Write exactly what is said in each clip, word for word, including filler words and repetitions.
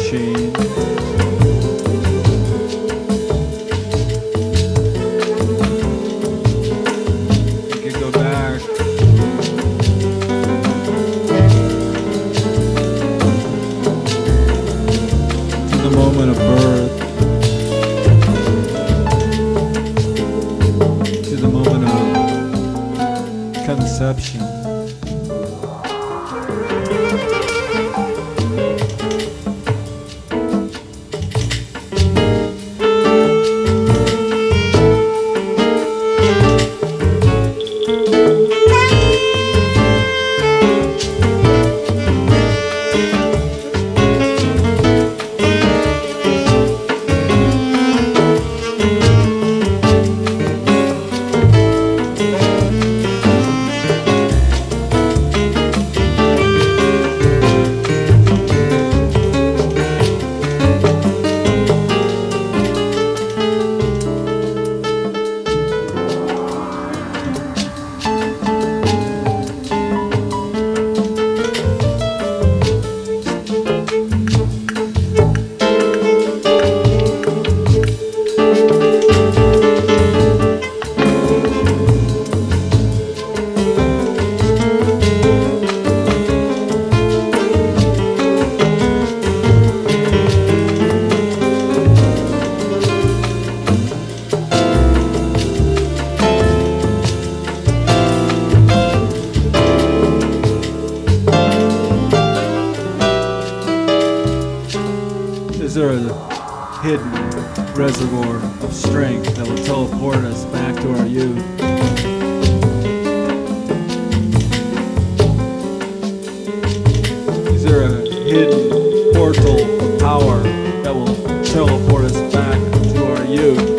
machine. You can go back. To the moment of birth. To the moment of conception. Is there a hidden reservoir of strength that will teleport us back to our youth? Is there a hidden portal of power that will teleport us back to our youth?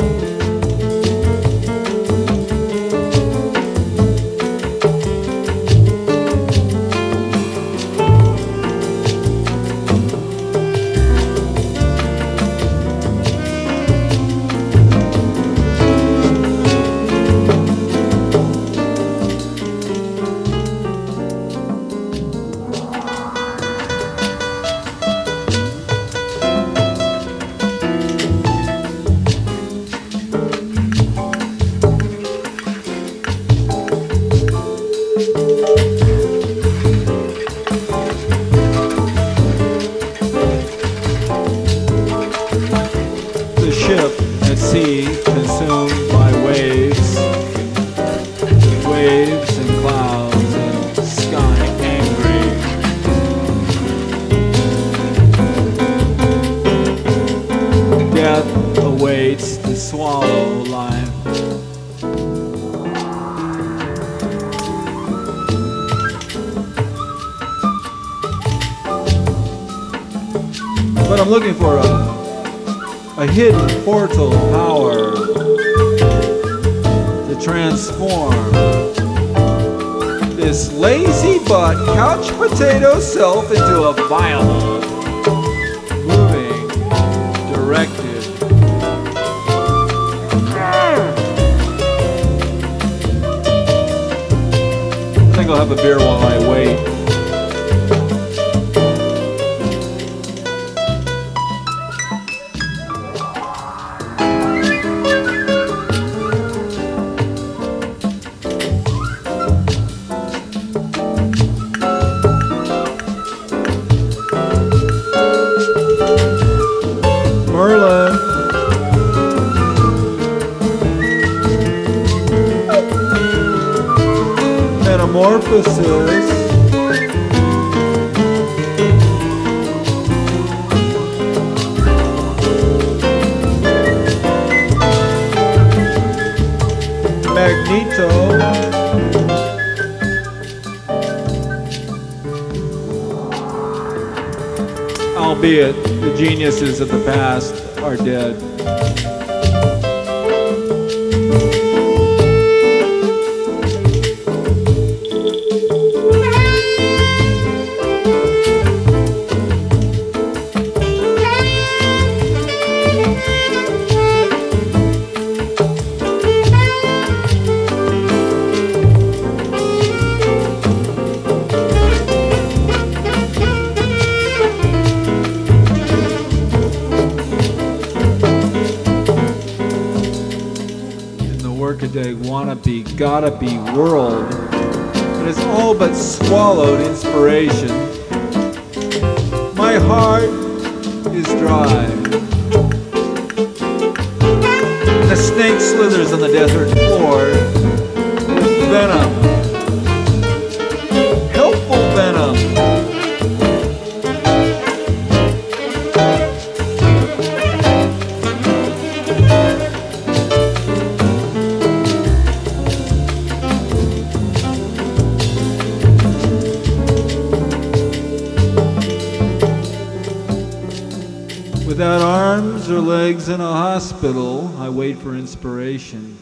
At sea, consumed by waves, waves and clouds and sky angry. Death awaits to swallow life. But I'm looking for a A hidden portal power to transform this lazy but couch potato self into a violent, moving, directed. I think I'll have a beer while I wait. Merlin. Metamorphosis. Magneto. Albeit the geniuses of the past are dead. workaday, wannabe, gotta be world that has all but swallowed inspiration. My heart is dry. And the snake slithers on the desert floor with venom. Helpful venom. Without arms or legs in a hospital, I wait for inspiration.